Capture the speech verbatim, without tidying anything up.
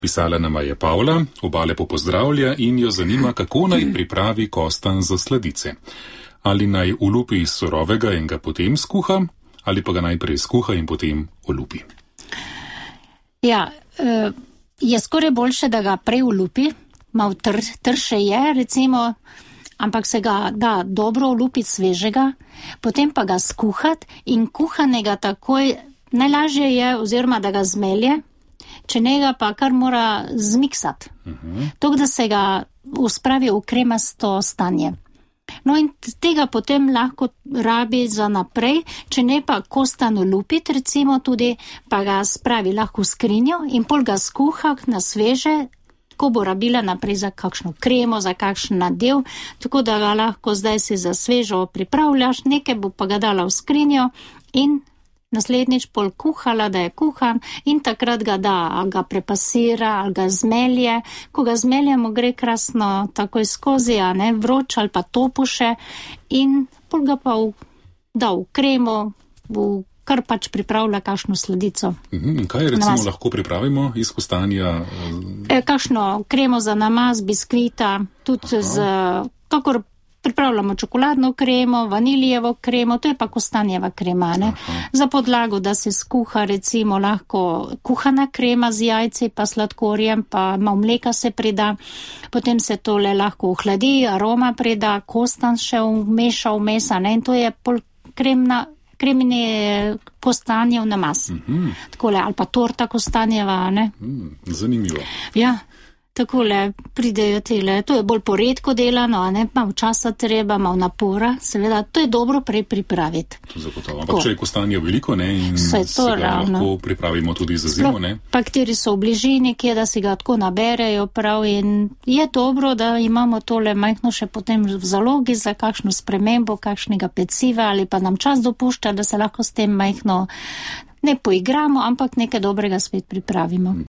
Pisala nama je Pavla, oba lepo pozdravlja in jo zanima, kako naj pripravi kostanj za sladice. Ali naj olupi iz surovega in ga potem skuha, ali pa ga najprej skuha in potem olupi. Ja, je skoraj boljše, da ga prej olupi, malo tr, trše je, recimo, ampak se ga da dobro olupiti svežega, potem pa ga skuhati in kuhanega takoj, najlažje je, oziroma da ga zmelje, če njega pa kar mora zmiksati. Uh-huh. Tok, da se ga uspravi v kremasto stanje. No in tega potem lahko rabi za naprej, če ne pa kostan olupiti, recimo tudi, pa ga spravi lahko v skrinjo in pol ga skuha na sveže, ko bo rabila naprej za kakšno kremo, za kakšen nadev, tako da ga lahko zdaj si za svežo pripravljaš, nekaj bo pa ga dala v skrinjo in naslednjič pol kuhala, da je kuhan in takrat ga da, ali ga prepasira, ali ga zmelje. Ko ga zmeljemo, gre krasno takoj skozi, a ne, vroč ali pa topuše in pol ga pa v, da v kremo, v kar pač pripravlja kakšno sladico. In kaj recimo namaz lahko pripravimo iz kostanja? E, kakšno kremo za namaz, biskvita, tudi Aha. z, kakor pripravljamo čokoladno kremo, vaniljevo kremo, to je pa kostanjeva krema, ne? Za podlago, da se skuha recimo lahko kuhana krema z jajci pa sladkorjem, pa malo mleka se prida, potem se tole lahko ohladi, aroma prida, kostan še vmeša vmesa, ne? In to je pol kremna, kremni kostanjev namaz. Mm-hmm. Takole, ali pa torta kostanjeva, ne? Mm, zanimivo. Ja. Takole pridejo tele, to je bolj poredko delano, a ne, malo časa treba, malo napora, seveda, to je dobro prej pripraviti. To zagotovo, ampak če je kostanje veliko, ne, in se, se ga ravno lahko pripravimo tudi za zimo, ne. Pa kateri so v bližini, kje da si ga tako naberejo prav in je dobro, da imamo tole majhno še potem v zalogi za kakšno spremembo, kakšnega peciva ali pa nam čas dopušča, da se lahko s tem majhno ne poigramo, ampak nekaj dobrega spet pripravimo.